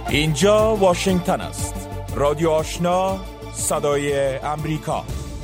اینجا واشنگتن است. رادیو آشنا، صدای امریکا.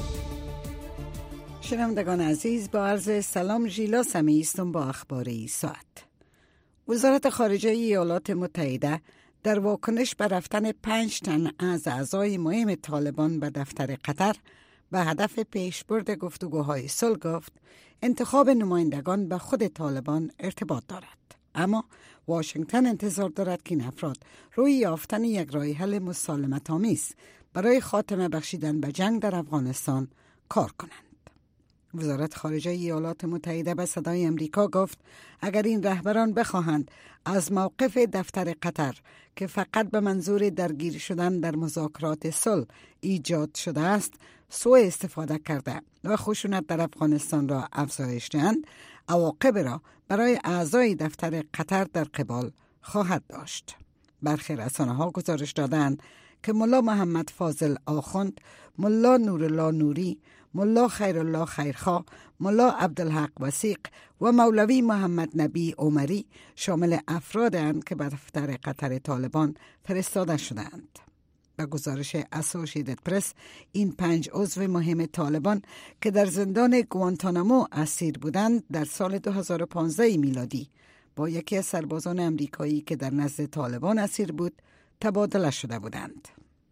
شنوندگان عزیز، با عرض سلام ژیلا سمی هستم با اخبار این ساعت. وزارت خارجه ایالات متحده در واکنش به رفتن 5 تن از اعضای مهم طالبان به دفتر قطر به هدف پیشبرد گفتگوهای صلح گفت انتخاب نمایندگان به خود طالبان ارتباط دارد. اما واشنگتن انتظار دارد که این افراد روی یافتن یک راه حل مسالمت‌آمیز برای خاتمه بخشیدن به جنگ در افغانستان کار کنند. وزارت خارجه ایالات متحده به صدای امریکا گفت اگر این رهبران بخواهند از موقف دفتر قطر که فقط به منظور درگیر شدن در مذاکرات صلح ایجاد شده است سوء استفاده کرده و خشونت در افغانستان را افزایش دهند، عواقب را برای اعضای دفتر قطر در قبال خواهد داشت. برخی رسانه‌ها گزارش دادند که ملا محمد فاضل آخوند، ملا نورالله نوری، ملا خیرالله خیرخواه، ملا عبدالحق وثیق و مولوی محمد نبی عمری شامل افرادند که به دفتر قطر طالبان فرستاده شدند. به گزارش اسوسییتد پرس، این 5 عضو مهم طالبان که در زندان گوانتانامو اسیر بودند در سال 2015 میلادی با یکی از سربازان امریکایی که در نزد طالبان اسیر بود تبادله شده بودند.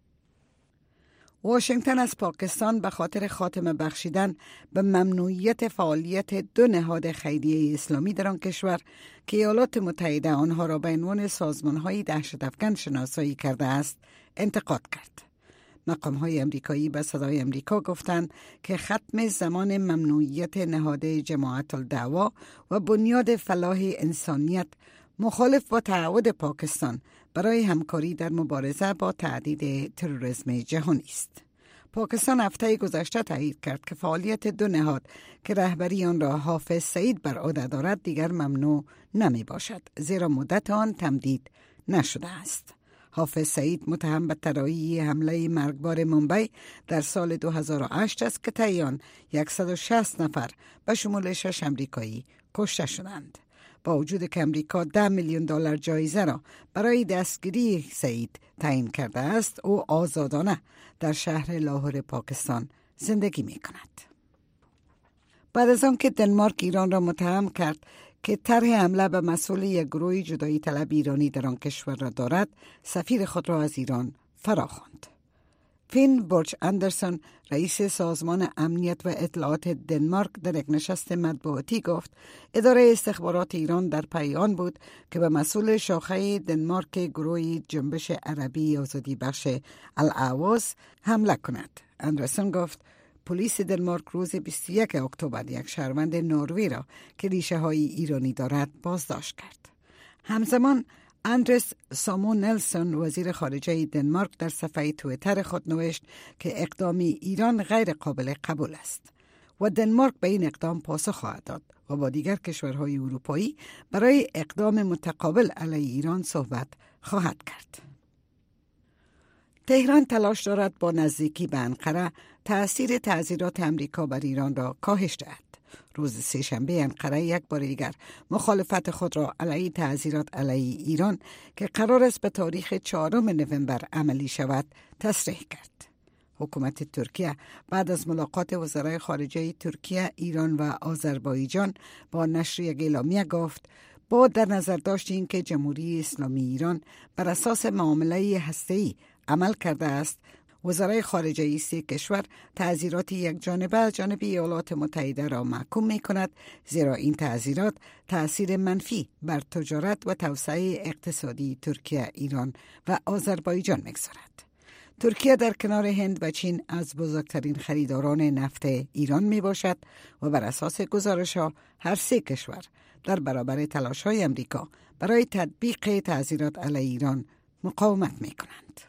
واشنگتن از پاکستان به خاطر خاتمه بخشیدن به ممنوعیت فعالیت 2 نهاد خیریه اسلامی در آن کشور که ایالات متحده آنها را به عنوان سازمان‌های دهشت‌افکن شناسایی کرده است انتقاد کرد. مقام‌های امریکایی به صدای امریکا گفتند که ختم زمان ممنوعیت نهاد جماعت الدعوا و بنیاد فلاح انسانیت مخالف با تعهد پاکستان برای همکاری در مبارزه با تهدید تروریسم جهانی است. پاکستان هفته گذشته تایید کرد که فعالیت 2 نهاد که رهبری آن را حافظ سعید بر عهده دارد دیگر ممنوع نمی باشد، زیرا مدت آن تمدید نشده است. حافظ سعید متهم به طراحی حمله مرگبار ممبئی در سال 2008 است که طی آن 160 نفر به شمول 6 امریکایی کشته شدند. با وجود که امریکا $10 میلیون جایزه را برای دستگیری سعید تعیین کرده است، او آزادانه در شهر لاهور پاکستان زندگی می کند. بعد از آن که دنمارک ایران را متهم کرد که طرح حمله به مسئول یک گروه جدایی طلب ایرانی در آن کشور را دارد، سفیر خود را از ایران فراخواند. فین بورچ اندرسون، رئیس سازمان امنیت و اطلاعات دنمارک، در یک نشست مطبوعاتی گفت اداره استخبارات ایران در پی آن بود که به مسئول شاخه دنمارک گروه جنبش عربی آزادی بخش الاهواز حمله کند. اندرسون گفت پلیس دنمارک روز 21 اکتبر یک شهروند نروژی را که ریشه های ایرانی دارد بازداشت کرد. همزمان اندرس سامونلسون، وزیر خارجه دنمارک، در صفحه توییتر خود نوشت که اقدام ایران غیر قابل قبول است و دنمارک به این اقدام پاسخ خواهد داد و با دیگر کشورهای اروپایی برای اقدام متقابل علیه ایران صحبت خواهد کرد. تهران تلاش دارد با نزدیکی به انقره تأثیر تعزیرات امریکا بر ایران را کاهش دهد. روز سه‌شنبه انقره یک بار دیگر مخالفت خود را علیه تعزیرات علیه ایران که قرار است به تاریخ 4 نوامبر عملی شود تصریح کرد. حکومت ترکیه بعد از ملاقات وزرای خارجه ترکیه، ایران و آذربایجان با نشر یک اعلامیه گفت با در نظر داشت اینکه جمهوری اسلامی ایران بر اساس معامله هسته‌ای عمل کرده است، وزرای خارجه 3 کشور تعزیرات یک جانبه از جانب ایالات متحده را محکوم می کند، زیرا این تعزیرات تأثیر منفی بر تجارت و توسعه اقتصادی ترکیه، ایران و آذربایجان می‌گذارد. ترکیه در کنار هند و چین از بزرگترین خریداران نفت ایران می باشد و بر اساس گزارش‌ها هر 3 کشور در برابر تلاش‌های امریکا برای تطبیق تعزیرات علیه ایران مقاومت می کنند.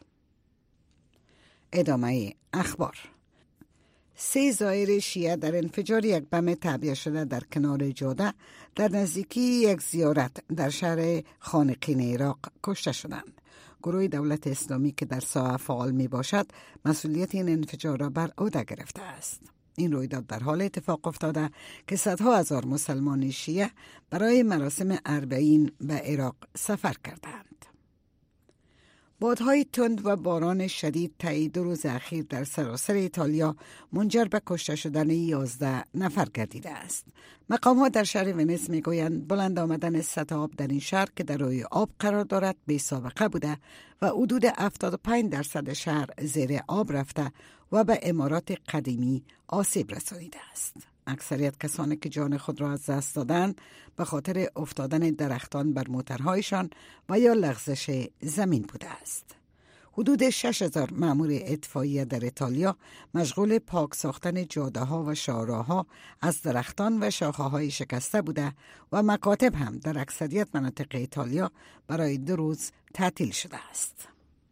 ادامه اخبار. 3 زائر شیعه در انفجار یک بم تعبیه شده در کنار جاده در نزدیکی یک زیارت در شهر خانقین عراق کشته شدند. گروه دولت اسلامی که در ساحه فعال می باشد مسئولیت این انفجار را بر عهده گرفته است. این رویداد در حال اتفاق افتاده که صدها هزار مسلمان شیعه برای مراسم اربعین به عراق سفر کردند. بادهای تند و باران شدید طی 2 روز اخیر در سراسر ایتالیا منجر به کشته شدن 11 نفر گردیده است. مقام‌ها در شهر ونیز میگویند بلند آمدن سطح آب در این شهر که در روی آب قرار دارد بی سابقه بوده و حدود 75% شهر زیر آب رفته و به عمارات قدیمی آسیب رسانیده است. اکثریت کسانی که جان خود را از دست دادند به خاطر افتادن درختان بر موترهایشان و یا لغزش زمین بوده است. حدود 6000 مأمور اطفائیه در ایتالیا مشغول پاک ساختن جاده‌ها و شاهراه‌ها از درختان و شاخه‌های شکسته بوده و مکاتب هم در اکثریت مناطق ایتالیا برای 2 روز تعطیل شده است.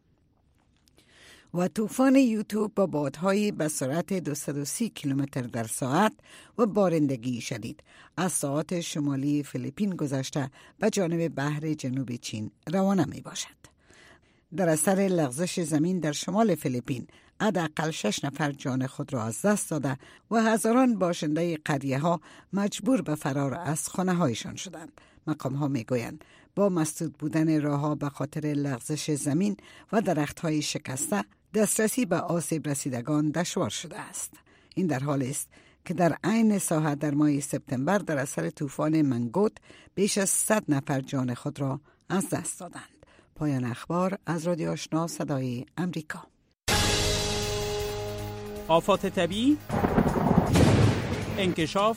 و طوفان یوتوب با بادهایی به سرعت 230 کیلومتر در ساعت و بارندگی شدید از ساحات شمالی فیلیپین گذشته به جانب بحر جنوب چین روانه می باشد. در اثر لغزش زمین در شمال فیلیپین حداقل 6 نفر جان خود را از دست داده و هزاران باشنده قریه ها مجبور به فرار از خانه هایشان شدند. مقام ها می گویند با مسدود بودن راه ها به خاطر لغزش زمین و درخت های شکسته دسترسی به آسیب رسیدگان دشوار شده است. این در حالی است که در عین ساعت در ماه سپتامبر در اثر طوفان منگوت بیش از 100 نفر جان خود را از دست دادند. پایان اخبار از رادیو آشنا صدای امریکا. آفات طبیعی، انکشاف،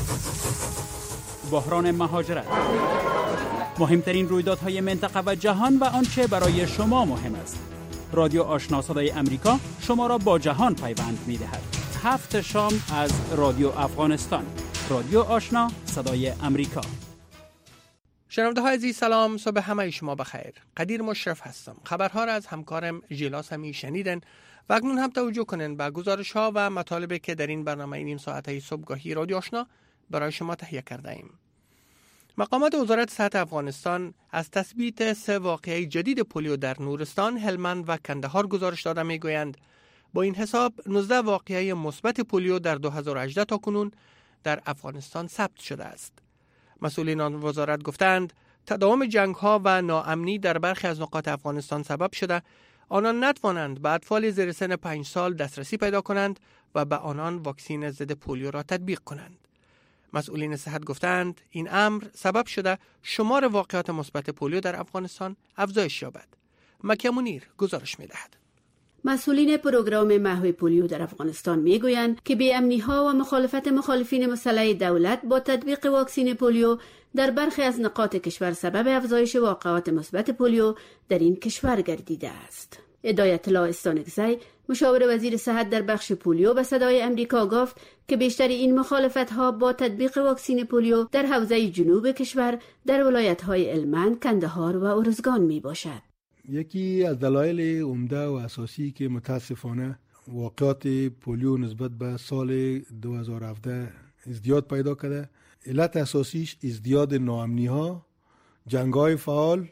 بحران مهاجرت، مهمترین رویدادهای منطقه و جهان و آنچه برای شما مهم است. رادیو آشنا صدای امریکا شما را با جهان پیوند می‌دهد. 7 شام از رادیو افغانستان. رادیو آشنا صدای امریکا. شنونده های عزیز سلام، صبح همه شما بخیر. قدیر مشرف هستم. خبرها را از همکارم ژیلاس همی شنیدن و اکنون هم توجه کنن به گزارش ها و مطالبی که در این برنامه نیم ساعته صبحگاهی رادیو آشنا برای شما تهیه کرده ایم. مقامات وزارت صحت افغانستان از تثبیت 3 واقعه جدید پولیو در نورستان، هلمند و کندهار گزارش داده میگویند با این حساب 19 واقعه مثبت پولیو در 2018 تا کنون در افغانستان ثبت شده است. مسئولین آن وزارت گفتند تداوم جنگ‌ها و ناامنی در برخی از نقاط افغانستان سبب شده آنان نتوانند به اطفال زیر سن 5 سال دسترسی پیدا کنند و به آنان واکسین ضد پولیو را تطبیق کنند. مسئولین صحت گفتند این امر سبب شده شمار واقعات مثبت پولیو در افغانستان افزایش یابد. مکه منیر گزارش می‌دهد. مسئولین پروگرام محو پولیو در افغانستان میگویند که بی‌امنی‌ها و مخالفت مخالفین مسلح دولت با تطبیق واکسین پولیو در برخی از نقاط کشور سبب افزایش واقعات مثبت پولیو در این کشور گردیده است. ادایت الله استانکزی، مشاور وزیر صحت در بخش پولیو، به صدای امریکا گفت که بیشتر این مخالفت‌ها با تطبیق واکسین پولیو در حوزه جنوب کشور در ولایت‌های هلمند، کندهار و ارزگان میباشد. یکی از دلایل عمده و اساسی که متاسفانه واقعات پولیو نسبت به سال 2017 ازدیاد پیدا کرده، علت اساسیش ازدیاد ناامنی‌ها، جنگ‌های فعال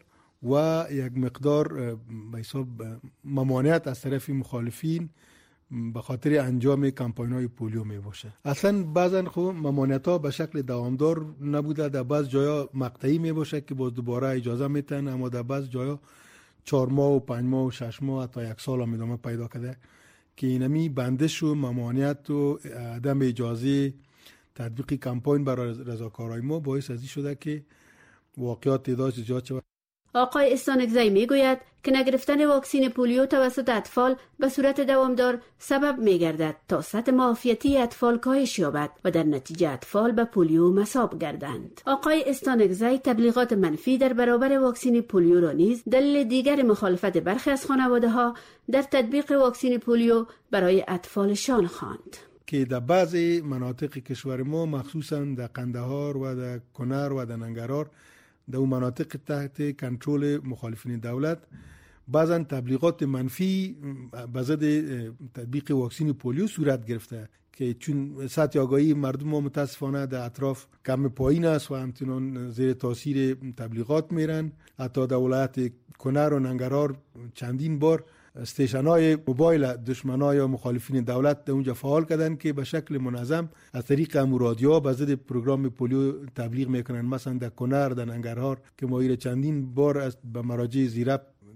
و یک مقدار به حساب ممانعت از طرف مخالفین به خاطر انجام کمپاین‌های پولیو می باشه. اصلا بعضن خب ممانعت‌ها به شکل دوامدار نبوده، در بعض جاها مقطعی می باشه که باز دوباره اجازه میتن، اما در بعض جاها 4 ماه و 5 ماه و 6 ماه حتی 1 سال هم ادامه پیدا کرده که اینمی بندش و ممانعت و عدم اجازه تطبیق کمپاین برای رضاکارای ما باعث ازی شده که واقعات تعدادش زیاد شود. آقای استانکزی میگوید که نگرفتن واکسین پولیو توسط اطفال به صورت دوامدار سبب میگردد تا سطح معافیتی اطفال کاهش یابد و در نتیجه اطفال به پولیو مصاب گردند. آقای استانکزی تبلیغات منفی در برابر واکسین پولیو را نیز دلیل دیگر مخالفت برخی از خانواده‌ها در تطبیق واکسین پولیو برای اطفالشان خواند. که در بعضی مناطق کشور ما مخصوصا در قندهار و در کنر و در ننگرهار در اون مناطق تحت کنترل مخالفین دولت بعضا تبلیغات منفی به ضد تطبیق واکسین پولیو صورت گرفته که چون سطح آگاهی مردم ما متاسفانه در اطراف کم پایین است و همچنان زیر تاثیر تبلیغات میرن. حتی در ولایت کنر و ننگرهار چندین بار استیشن‌های موبایل دشمنای یا مخالفین دولت در اونجا فعال کردن که به شکل منظم از طریق رادیو به ضد پروگرام پولیو تبلیغ میکنن. مثلا در کنر، در ننگرهار که ما چندین بار به مراجع زیرب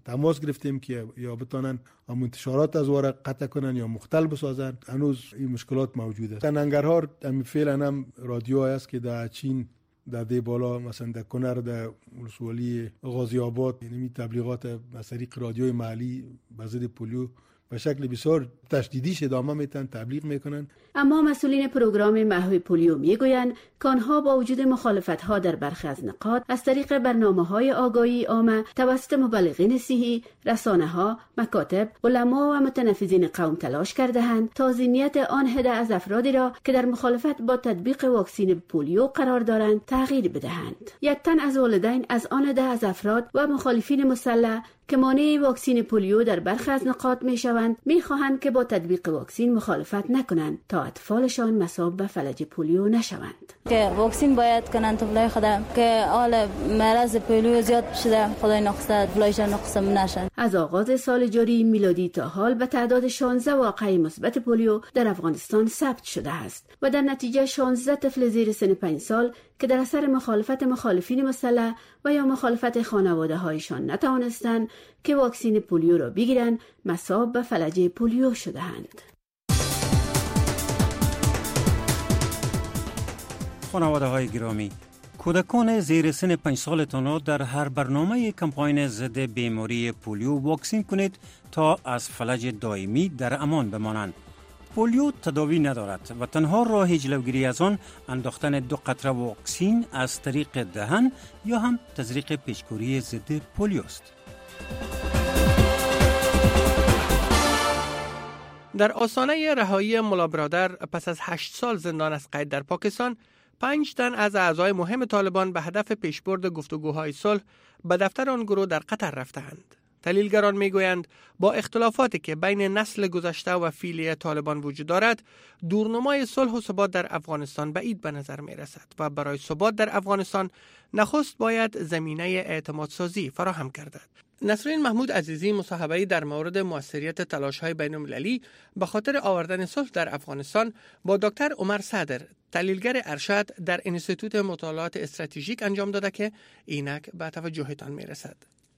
تماس گرفتیم که یا بتونن انتشارات از ورق قطع کنن یا مختل بسازن. هنوز این مشکلات موجود است. ننگرهار فعلا هم رادیو است که در چین در دی بالا مثلا در کنر در ولسوالی غازی آباد یعنی تبلیغات از طریق رادیوی محلی به ضد پولیو به شکل بسیار تشدیدیش ادامه میتن تبلیغ میکنن. اما مسئولین پروگرام محو پولیو میگویند که آنها با وجود مخالفت‌ها در برخی از نقاط از طریق برنامه‌های آگاهی عامه توسط مبلغین صحی، رسانه‌ها، مکاتب، علما و متنفذین قوم تلاش کرده‌اند تا ذهنیت آن عده از افرادی را که در مخالفت با تطبیق واکسن پولیو قرار دارند تغییر بدهند. یک تن از والدین از آن عده از افراد و مخالفین مسلح که مانع واکسن پولیو در برخی از نقاط میشوند میخواهند که با تطبیق واکسن مخالفت نکنند تا اطفالشان مصاب به فلج پولیو نشوند. که واکسن باید کنند طفلای خودم که حال مرض پولیو زیاد شده، خدای نخسته طفلایشان نقص نشن. از آغاز سال جاری میلادی تا حال به تعداد 16 واقعه مثبت پولیو در افغانستان ثبت شده است و در نتیجه 16 طفل زیر سن 5 سال که در اثر مخالفت مخالفین مسلح و یا مخالفت خانواده هایشان نتوانستند که واکسن پولیو را بگیرند مصاب به فلج پولیو شده‌اند. خانواده های گرامی، کودکان زیر سن 5 سالتان را در هر برنامه کمپاین ضد بیماری پولیو واکسین کنید تا از فلج دائمی در امان بمانند. پولیو تداوی ندارد و تنها راه جلوگیری از آن انداختن 2 قطره واکسین از طریق دهن یا هم تزریق پیچکوری ضد پولیو است. در آستانه رهایی ملا برادر پس از 8 سال زندان از قید در پاکستان، 5 تن از اعضای مهم طالبان به هدف پیشبرد گفتگوهای صلح به دفتر آن گروه در قطر رفتند. تحلیلگران میگویند با اختلافاتی که بین نسل گذشته و فعلی طالبان وجود دارد، دورنمای صلح و ثبات در افغانستان بعید به نظر می رسد و برای ثبات در افغانستان نخست باید زمینه اعتماد سازی فراهم گردد. نصرالدین محمود عزیزی مصاحبه‌ای در مورد موثریت تلاش‌های بین‌المللی به خاطر آوردن صلح در افغانستان با دکتر عمر صدر، تحلیلگر ارشد در انستیتوت مطالعات استراتژیک انجام داده که اینک به توجهتان می‌رسد.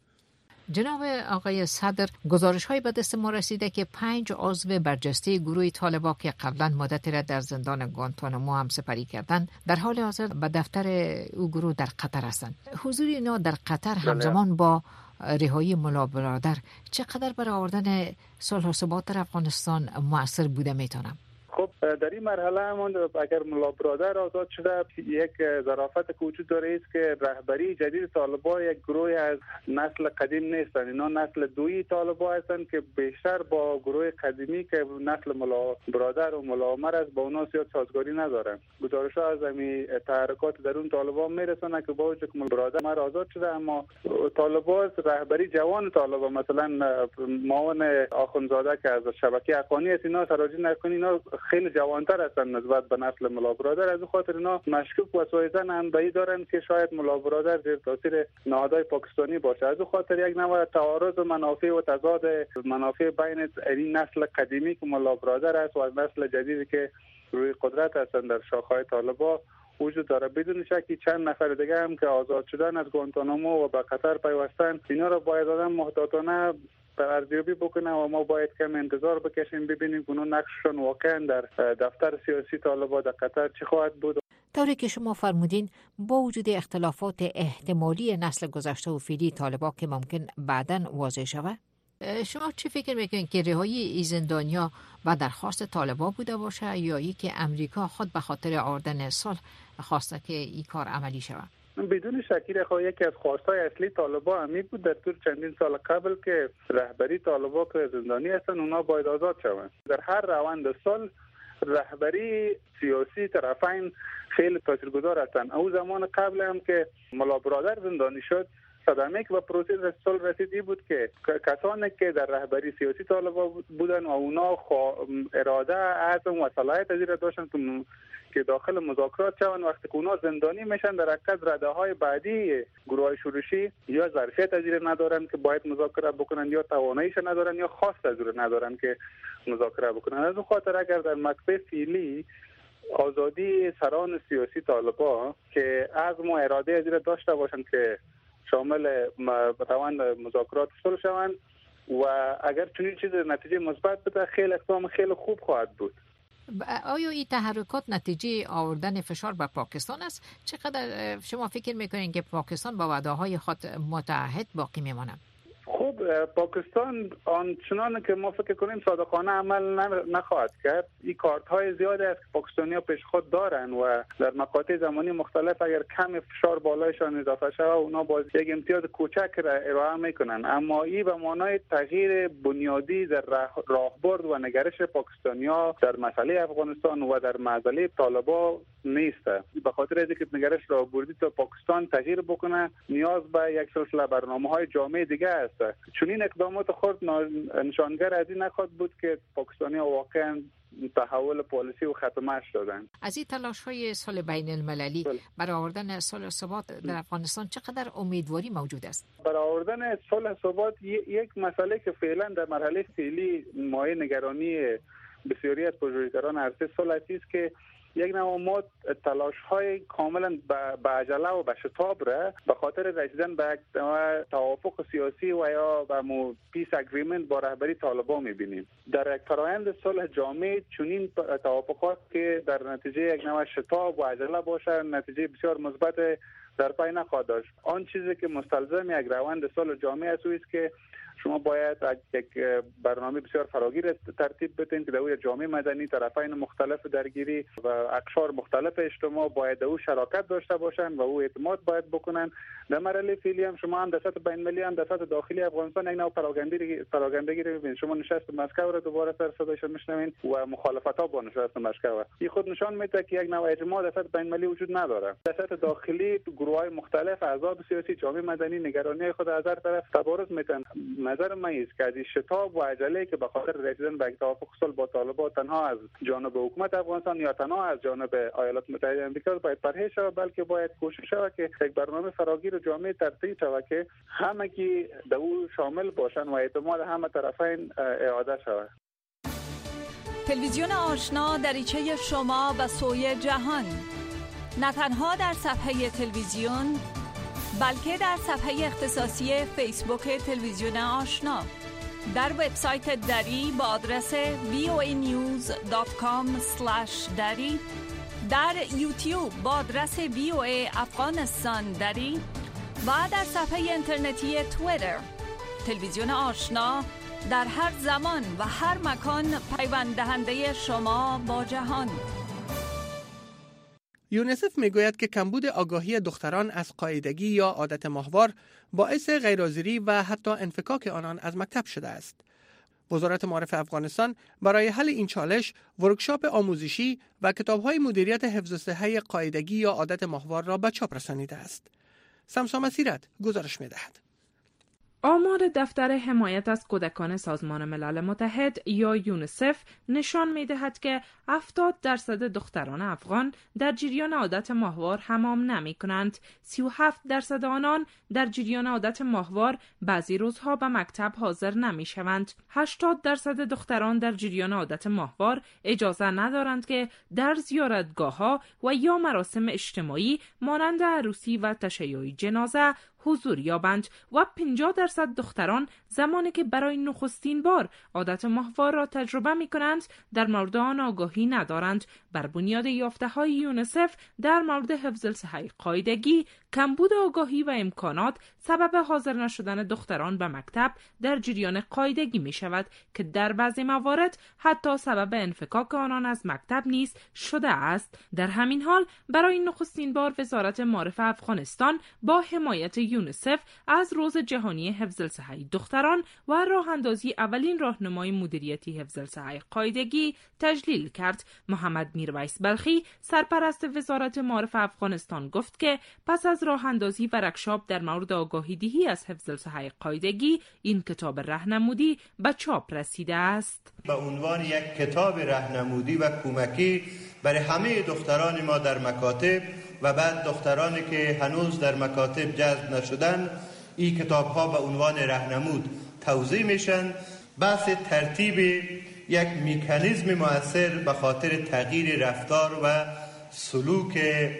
جناب آقای صدر، گزارش‌های به دست ما رسیده که 5 عضو برجسته گروه طالبان که قبلا مدتی را در زندان گوانتانامو هم سپری کردند، در حال حاضر به دفتر او گروه در قطر هستند. حضور اینا در قطر همزمان با رهایی ملا برادر چقدر برای آوردن صلح و ثبات در افغانستان مؤثر بوده میتونم؟ خب در این مرحله اگر ملا برادر آزاد شده، یک ظرافت که وجود داره است که رهبری جدید طالبان یک گروه از نسل قدیم نیستند. اینا نسل دویی طالبان هستند که بیشتر با گروه قدیمی که نسل ملا برادر و ملا عمر است با اونا زیاد سازگاری ندارن. گزارش‌ها از همین تحرکات درون طالبان میرسونه که با وجود که ملا برادر آزاد شده، اما طالبان رهبری جوان طالبان مثلا معاون آخوندزاده که از شبکه حقانی است، اینا سراجی نکنی، اینا خیلی جوانتر هستند نسبت به نسل ملا برادر. از خاطر اینا مشکوک و سایزن انبایی دارن که شاید ملا برادر زیر تاثیر نهادهای پاکستانی باشه. از خاطر یک نوع تعارض منافع و تضاد منافع بین این نسل قدیمی که ملا برادر است و نسل جدیدی که روی قدرت هستند در شاخه‌های طالبان وجود داره. بدون شکی چند نفر دیگه هم که آزاد شدن از گوانتانامو و به قطر پیوستن، اینا رو باید آدم محتاطانه ارزیابی بکنه و ما باید کم انتظار بکشیم ببینیم که اون نقششون واقعا در دفتر سیاسی طالبان در قطر چی خواهد بود. طوری که شما فرمودین، با وجود اختلافات احتمالی نسل گذشته و فعلی طالبان که ممکن بعداً واضح شود، شما چی فکر میکنید که رهایی این زندانیا و درخواست طالبان بوده باشه یا ای که امریکا خود به خاطر آوردن صلح خواسته که این کار عملی شود؟ بدون شک یکی از خواستهای اصلی طالبان همی بود در طول چندین سال قبل که رهبری طالبان که زندانی هستن اونا باید آزاد شوند. در هر روند صلح رهبری سیاسی طرفین خیلی تاثیرگذار هستند. او زمان قبل هم که ملا برادر زندانی شد، صدمه که به پروسه صلح رسیدی بود که کسانی که در رهبری سیاسی طالبان بودن و اونا اراده عزم و صلاحیت از این داشتن که داخل مذاکرات شوند، وقتی که اونا زندانی میشن در حقیقت رده‌های بعدی گروه‌های شورشی یا ظرفیت از این ندارن که باید مذاکره بکنن یا تواناییش ندارن یا خواست از این ندارن که مذاکره بکنن. از اون خاطر اگر در مکتب فعلی آزادی سران سیاسی طالبان که عزم و اراده از این داشته باشن که شامل روند مذاکرات صلح شوند و اگر چنین چیز نتیجه مثبت بده خیلی اقدام خیلی خوب خواهد بود. آیا این تحرکات نتیجه آوردن فشار بر پاکستان است؟ چقدر شما فکر میکنین که پاکستان با وعده‌های خود متعهد باقی میماند؟ خب پاکستان آنچنان که ما فکر کنیم صادقانه عمل نخواهد کرد. این کارت های زیادی است که پاکستانی‌ها پیش خود دارن و در مقاطع زمانی مختلف اگر کم فشار بالایشان اضافه شود اونا باز یک امتیاز کوچک را ارائه میکنن، اما این به معنای تغییر بنیادی در راهبرد و نگرش پاکستانی‌ها در مسئله افغانستان و در مسئله طالبان نیست. به خاطر اینکه نگرش راهبردی تا پاکستان تغییر بکنه نیاز به یک سلسله برنامه‌های جامع دیگه است. چون این اقدامات خود نشانگر از این نخواهد بود که پاکستانی‌ها واقعا تحول پالیسی و ختمش دادن. از این تلاش‌های صلح بین المللی برای آوردن صلح و ثبات در افغانستان چقدر امیدواری موجود است؟ برای آوردن صلح و ثبات یک مسئله که فعلا در مرحله فعلی مایه نگرانی بسیاری از پژوهشگران عرصه صلح است که یک نوع ما تلاش‌های کاملا به عجله و به شتاب را به خاطر رسیدن به یک توافق سیاسی و یا به پیس اگریمنت با رهبری طالبان می‌بینیم. در یک فرآیند صلح جامع چنین توافقات که در نتیجه یک نوع شتاب و عجله باشه نتیجه بسیار مثبت در پی نخواهد داشت. آن چیزی که مستلزم یک روند صلح جامع است که شما باید یک برنامه بسیار فراگیر ترتیب بدین که در اون جامعه مدنی، طرفین مختلف درگیری و اقشار مختلف اجتماع باید در اون شراکت داشته باشن و او اعتماد باید بکنن. در مرحله فعلی هم شما هم در سطح بین المللی هم در سطح داخلی افغانستان یک نوع پراگندگی رو ببینید. شما نشست مسکو رو دوباره سر صدایش میشنوین و مخالفت‌ها با نشست مسکو. این خود نشان میده که یک نوع اجماع در سطح بین المللی وجود نداره. در سطح داخلی گروه‌های مختلف احزاب سیاسی، جامعه مدنی نگرانی خود از هر طرف تبارز میکنن. نظر من است که از شتاب و عجله که به خاطر رسیدن به توافق صلح با طالبان تنها از جانب حکومت افغانستان یا تنها از جانب ایالات متحده آمریکا باید پرهیز شود، بلکه باید کوشش شود که یک برنامه فراگیر و جامع ترتیب شود که همگی در او شامل باشند و اعتماد همه طرفین اعاده شود. تلویزیون آشنا دریچه شما به سوی جهان، نه تنها در صفحه تلویزیون بلکه در صفحه اختصاصی فیسبوک تلویزیون آشنا، در وبسایت دری با آدرس voanews.com/dari، در یوتیوب با آدرس VOA افغانستان دری و در صفحه اینترنتی توییتر. تلویزیون آشنا در هر زمان و هر مکان پیوند دهنده شما با جهان. یونیسف میگوید که کمبود آگاهی دختران از قاعدگی یا عادت ماهوار باعث غیرحاضری و حتی انفکاک آنان از مکتب شده است. وزارت معارف افغانستان برای حل این چالش ورکشاپ آموزشی و کتاب‌های مدیریت حفظ صحه قاعدگی یا عادت ماهوار را به چاپ رسانیده است. سمسام اسیرت گزارش می‌دهد. آمار دفتر حمایت از کودکان سازمان ملل متحد یا یونیسف نشان می‌دهد که 70% دختران افغان در جریان عادت ماهوار حمام نمی‌کنند. 37% آنان در جریان عادت ماهوار بعضی روزها به مکتب حاضر نمی‌شوند. 80% دختران در جریان عادت ماهوار اجازه ندارند که در زیارتگاه‌ها و یا مراسم اجتماعی مانند عروسی و تشییع جنازه حضور یابند و 50% دختران زمانی که برای نخستین بار عادت ماهوار را تجربه می کنند در مورد آن آگاهی ندارند. بر بنیاد یافته‌های یونیسف در مورد حفظ صحه قاعدگی، کمبود آگاهی و امکانات سبب حاضر نشدن دختران به مکتب در جریان قاعدگی می شود که در بعضی موارد حتی سبب انفکاک آنان از مکتب نیز شده است. در همین حال برای نخستین بار وزارت معارف افغانستان با حمایت یونیسف از روز جهانی حفظ صحه دختران و راه اندازی اولین راهنمای مدیریتی حفظ صحه قاعدگی تجلیل کرد. محمد میرویس بلخی سرپرست وزارت معارف افغانستان گفت که پس از راه اندازی ورکشاپ در مورد آگاهی دهی از حفظ صحه قاعدگی این کتاب راهنمایی به چاپ رسیده است. به عنوان یک کتاب راهنمایی و کمکی برای همه دختران ما در مکاتب و بعد دخترانی که هنوز در مکاتب جذب نشدن، این کتاب ها به عنوان راهنمود توضیح میشن. بحث ترتیب یک مکانیزم مؤثر به خاطر تغییر رفتار و سلوک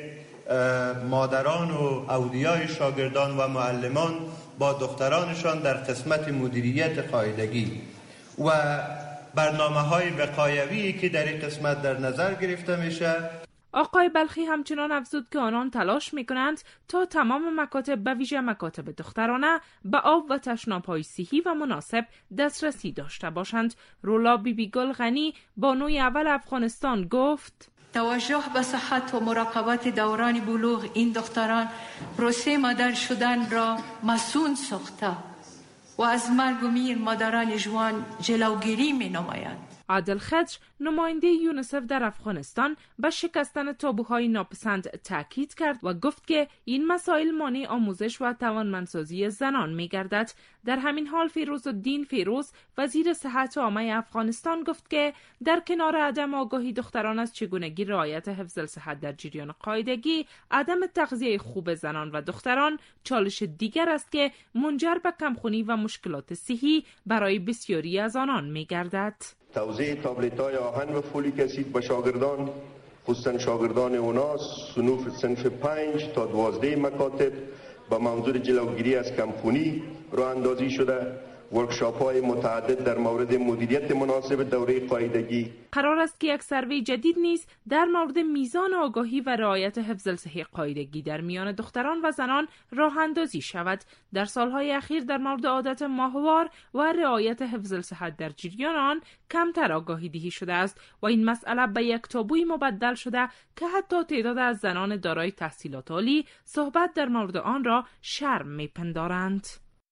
مادران و اولیای شاگردان و معلمان با دخترانشان در قسمت مدیریت قاعدگی و برنامه‌های وقایوی که در این قسمت در نظر گرفته میشه. آقای بلخی همچنان افزود که آنان تلاش میکنند تا تمام مکاتب به ویژه مکاتب دخترانه به آب و تشناب‌های صحی و مناسب دسترسی داشته باشند. رولا بیبی گل غنی بانوی اول افغانستان گفت: توجه به صحت و مراقبت دوران بلوغ این دختران پروسه مادر شدن را مسون ساخته و از مرگ و میر مادران جوان جلوگیری می نماید. عادل خضر نماینده یونیسف در افغانستان به شکستن تابوهای ناپسند تاکید کرد و گفت که این مسائل مانع آموزش و توانمندسازی زنان می گردد. در همین حال فیروزالدین فیروز وزیر صحت عامه افغانستان گفت که در کنار عدم آگاهی دختران از چگونگی رعایت حفظ الصحت در جریان قاعدگی، عدم تغذیه خوب زنان و دختران چالش دیگر است که منجر به کمخونی و مشکلات صحی برای بسیاری از آنان می گردد. توزیع تابلت‌های آهن و فولیک اسید به شاگردان، خصوصا شاگردان اوناس صنف 5 تا 12 مکاتب با منظور جلوگیری از کمخونی راه اندازی شده. ورکشاپ‌های متعدد در مورد مدیریت مناسب دوره قاعدگی. قرار است که یک سروی جدید نیز در مورد میزان آگاهی و رعایت حفظ الصحه قاعدگی در میان دختران و زنان راه اندازی شود. در سالهای اخیر در مورد عادت ماهوار و رعایت حفظ الصحت در جریان آن کمتر آگاهی دهی شده است و این مسئله به یک تابوی مبدل شده که حتی تعداد از زنان دارای تحصیلات عالی صحبت در مورد آن را شرم می‌پندارند.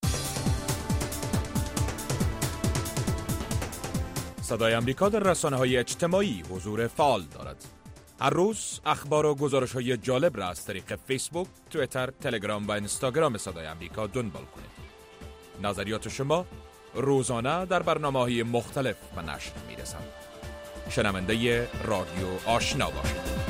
صدای امریکا در رسانه‌های اجتماعی حضور فعال دارد. هر روز اخبار و گزارش‌های جالب را از طریق فیسبوک، توییتر، تلگرام و اینستاگرام صدای امریکا دنبال کنید. نظریات شما روزانه در برنامه‌های مختلف به نشر می‌رسند. شنونده رادیو آشنا باشید.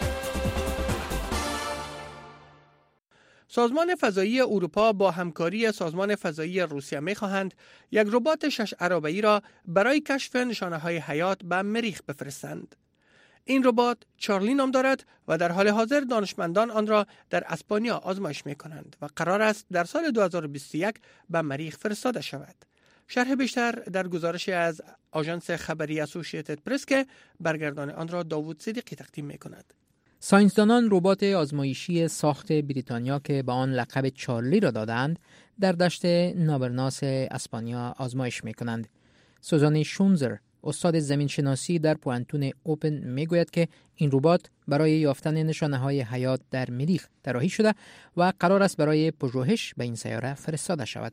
سازمان فضایی اروپا با همکاری سازمان فضایی روسیه می‌خواهند یک ربات 6 عرابه‌ای را برای کشف نشانه‌های حیات به مریخ بفرستند. این ربات چارلی نام دارد و در حال حاضر دانشمندان آن را در اسپانیا آزمایش می‌کنند و قرار است در سال 2021 به مریخ فرستاده شود. شرح بیشتر در گزارش از آژانس خبری اسوسییتد پرس که برگردان آن را داوود صدیقی تقدیم می‌کند. ساینسدانان ربات آزمایشی ساخت بریتانیا که به آن لقب چارلی را دادند در دشت نابرناس اسپانیا آزمایش می‌کنند. سوزان شونزر استاد زمینشناسی در پوانتون اوپن میگوید که این ربات برای یافتن نشانه‌های حیات در مریخ طراحی شده و قرار است برای پژوهش به این سیاره فرستاده شود.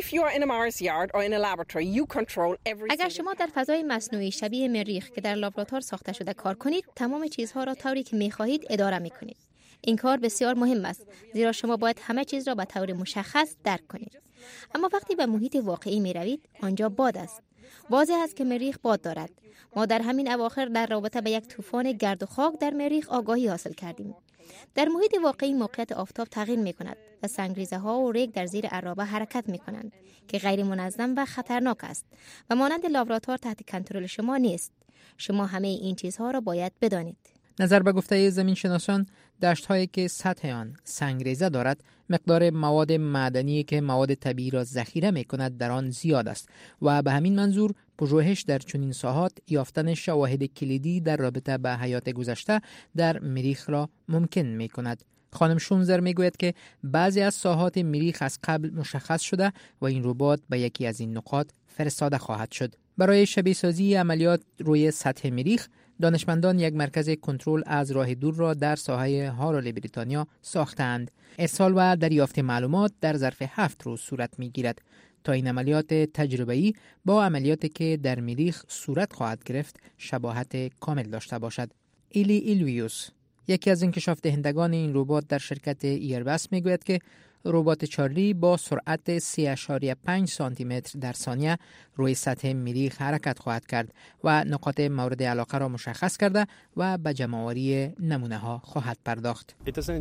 اگر شما در فضای مصنوعی شبیه مریخ که در لابراتوار ساخته شده کار کنید، تمام چیزها را طوری که می‌خواهید اداره می‌کنید. این کار بسیار مهم است، زیرا شما باید همه چیز را به طور مشخص درک کنید. اما وقتی به محیط واقعی می‌روید، آنجا باد است. واضح است که مریخ باد دارد. ما در همین اواخر در رابطه به یک طوفان گرد و خاک در مریخ آگاهی حاصل کردیم. در محیط واقعی موقعیت آفتاب تغییر می‌کند و سنگریزه‌ها و ریگ در زیر عرابه حرکت می‌کنند که غیر منظم و خطرناک است و مانند لابراتوار تحت کنترل شما نیست. شما همه این چیزها را باید بدانید. نظر به گفته زمینشناسان، دشت‌هایی که سطح آن سنگریزه دارد، مقدار مواد معدنی که مواد طبیعی را ذخیره می‌کند در آن زیاد است و به همین منظور پژوهش در چنین ساحات یافتن شواهد کلیدی در رابطه با حیات گذشته در مریخ را ممکن می‌کند. خانم شونزر میگوید که بعضی از ساحات مریخ از قبل مشخص شده و این ربات به یکی از این نقاط فرستاده خواهد شد. برای شبیه سازی عملیات روی سطح مریخ، دانشمندان یک مرکز کنترل از راه دور را در ساحه هارول بریتانیا ساختند. ارسال و دریافت معلومات در ظرف 7 روز صورت می‌گیرد تا این عملیات تجربه‌ای با عملیاتی که در مریخ صورت خواهد گرفت شباهت کامل داشته باشد. ایلی ایلویوس، یکی از انکشاف دهندگان این ربات در شرکت ایربس میگوید که ربات چارلی با سرعت 3.5 سانتی متر در ثانیه روی سطح مریخ حرکت خواهد کرد و نقاط مورد علاقه را مشخص کرده و به جمع‌آوری نمونه‌ها خواهد پرداخت.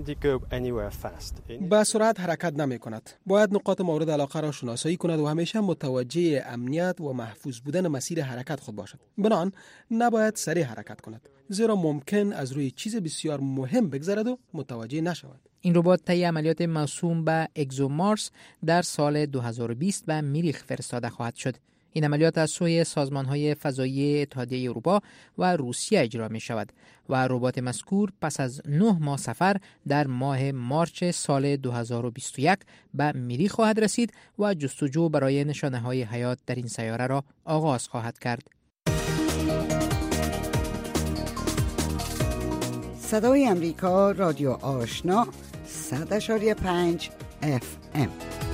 با سرعت حرکت نمی کند. باید نقاط مورد علاقه را شناسایی کند و همیشه متوجه امنیت و محفوظ بودن مسیر حرکت خود باشد. بنابراین نباید سریع حرکت کند. زیرا ممکن از روی چیز بسیار مهم بگذرد و متوجه نشود. این ربات طی عملیات موسوم به اگزومارس در سال 2020 به مریخ فرستاده خواهد شد. این عملیات از سوی سازمان‌های فضایی اتحادیه اروپا و روسیه اجرا می شود و ربات مذکور پس از 9 ماه سفر در ماه مارچ سال 2021 به مریخ خواهد رسید و جستجو برای نشانه‌های حیات در این سیاره را آغاز خواهد کرد. صدای امریکا، رادیو آشنا، 100.5 FM.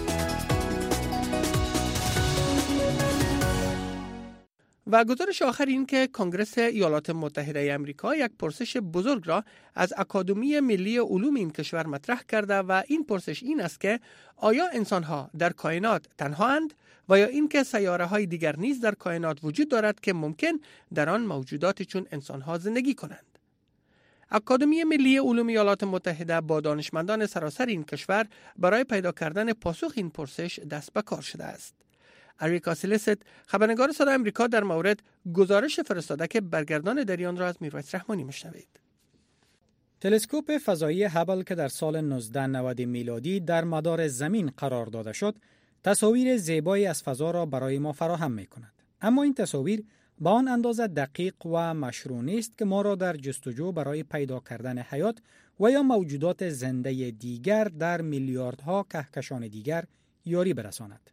و گزارش آخر این که کنگره ایالات متحده امریکا یک پرسش بزرگ را از اکادمی ملی علوم این کشور مطرح کرده و این پرسش این است که آیا انسان‌ها در کائنات تنهااند و یا اینکه سیاره‌های دیگر نیز در کائنات وجود دارد که ممکن در آن موجوداتی چون انسان‌ها زندگی کنند. اکادمی ملی علوم ایالات متحده با دانشمندان سراسر این کشور برای پیدا کردن پاسخ این پرسش دست به کار شده است. اریکا سلیست، خبرنگار صدای آمریکا، در مورد گزارش فرستاده که برگردان دریان را از میرویس رحمانی میشنوید. تلسکوپ فضایی هابل که در سال 1990 میلادی در مدار زمین قرار داده شد، تصاویر زیبایی از فضا را برای ما فراهم می‌کند. اما این تصاویر با آن اندازه دقیق و مشروع نیست که ما را در جستجو برای پیدا کردن حیات و یا موجودات زنده دیگر در میلیاردها کهکشان دیگر یاری برساند.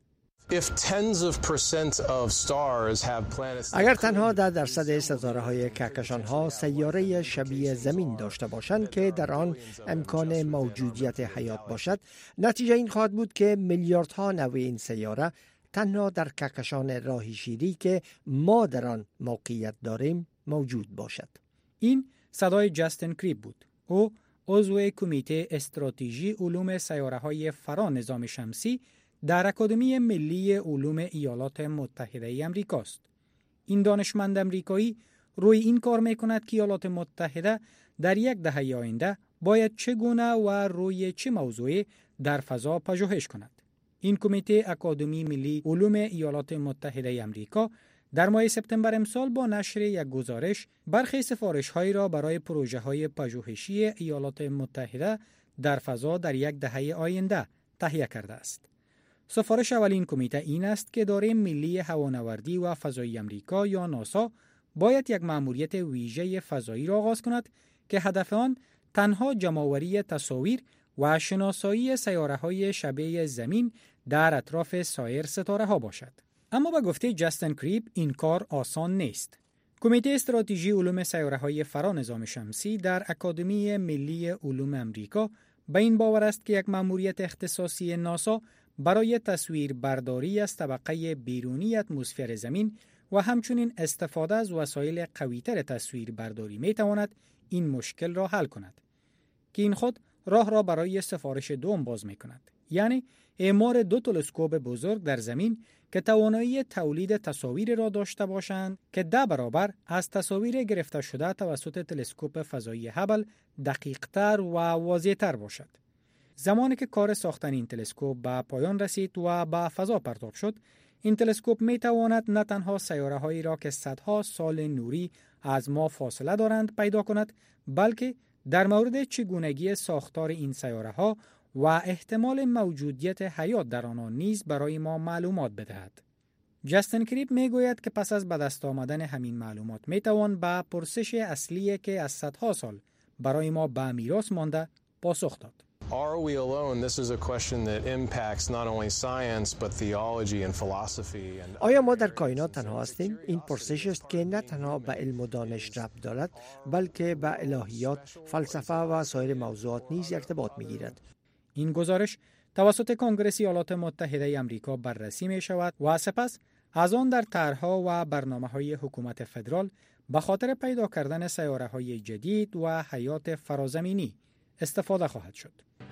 اگر تنها 10% ستاره‌های کهکشان‌ها سیاره شبیه زمین داشته باشند که در آن امکان موجودیت حیات باشد، نتیجه این خواهد بود که میلیاردها نوع این سیاره تنها در کهکشان راه شیری که ما در آن موقعیت داریم موجود باشد. این صدای جاستین کریپ بود. او عضو کمیته استراتژی علوم سیاره‌های فرا نظام شمسی در اکادمی ملی علوم ایالات متحده امریکا است. این دانشمند امریکایی روی این کار می‌کند که ایالات متحده در یک دهه آینده باید چگونه و روی چه موضوعی در فضا پژوهش کند. این کمیته اکادمی ملی علوم ایالات متحده امریکا در ماه سپتامبر امسال با نشر یک گزارش برخی سفارش‌هایی را برای پروژه‌های پژوهشی ایالات متحده در فضا در یک دهه آینده تهیه کرده است. سفارش اولین کمیته این است که اداره ملی هوانوردی و فضایی امریکا یا ناسا باید یک مأموریت ویژه فضایی را آغاز کند که هدف آن تنها جمع‌آوری تصاویر و شناسایی سیاره‌های شبیه زمین در اطراف سایر ستاره‌ها باشد. اما به گفته جاستین کریپ این کار آسان نیست. کمیته استراتژی علوم سیاره‌های فرا نظام شمسی در اکادمی ملی علوم امریکا به این باور است که یک مأموریت اختصاصی ناسا برای تصویر برداری از طبقه بیرونی اتمسفر زمین و همچنین استفاده از وسایل قوی‌تر تصویر برداری می تواند این مشکل را حل کند که این خود راه را برای سفارش دوم باز می کند، یعنی اعمار 2 تلسکوپ بزرگ در زمین که توانایی تولید تصاویر را داشته باشند که 10 برابر از تصاویر گرفته شده توسط تلسکوپ فضایی هابل دقیق‌تر و واضح‌تر باشد. زمانی که کار ساختن این تلسکوپ به پایان رسید و به فضا پرتاب شد، این تلسکوپ می تواند نه تنها سیاره‌هایی را که صدها سال نوری از ما فاصله دارند پیدا کند، بلکه در مورد چگونگی ساختار این سیاره‌ها و احتمال موجودیت حیات در آنها نیز برای ما معلومات بدهد. جاستین کریپ می گوید که پس از به دست آمدن همین معلومات می توان به پرسش اصلی که از صدها سال برای ما به میراث مانده پاسخ داد. Are we alone? This is a question that impacts not only science but theology and philosophy. آیا ما در کائنات تنها هستیم؟ این پرسش است که نه تنها به علم و دانش ربط دارد، بلکه به الهیات، فلسفه و سایر موضوعات نیز ارتباط می‌گیرد. این گزارش توسط کنگره ایالات متحده آمریکا بررسی می شود و سپس از آن در طرح‌ها و برنامه‌های حکومت فدرال به خاطر پیدا کردن سیاره‌های جدید و حیات فرازمینی استفاده خواهد شد.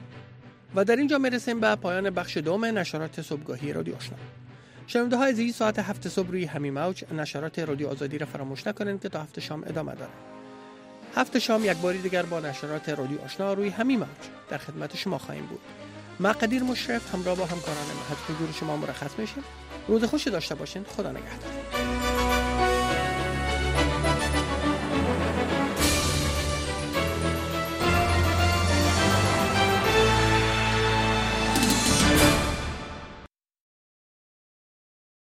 و در اینجا میرسیم به پایان بخش دوم نشرات صبحگاهی رادیو آشنا. شنونده های عزیز، ساعت 7 صبح روی همین موج نشرات رادیو آزادی را فراموش نکنید که تا 7 شام ادامه داره. 7 شام یک باری دیگر با نشرات رادیو آشنا روی همین موج در خدمت شما خواهیم بود. ما قدیر مشرف همراه با همکاران ما حد حضور شما مرخص میشیم. روز خوشی داشته باشین. خدا نگهدار.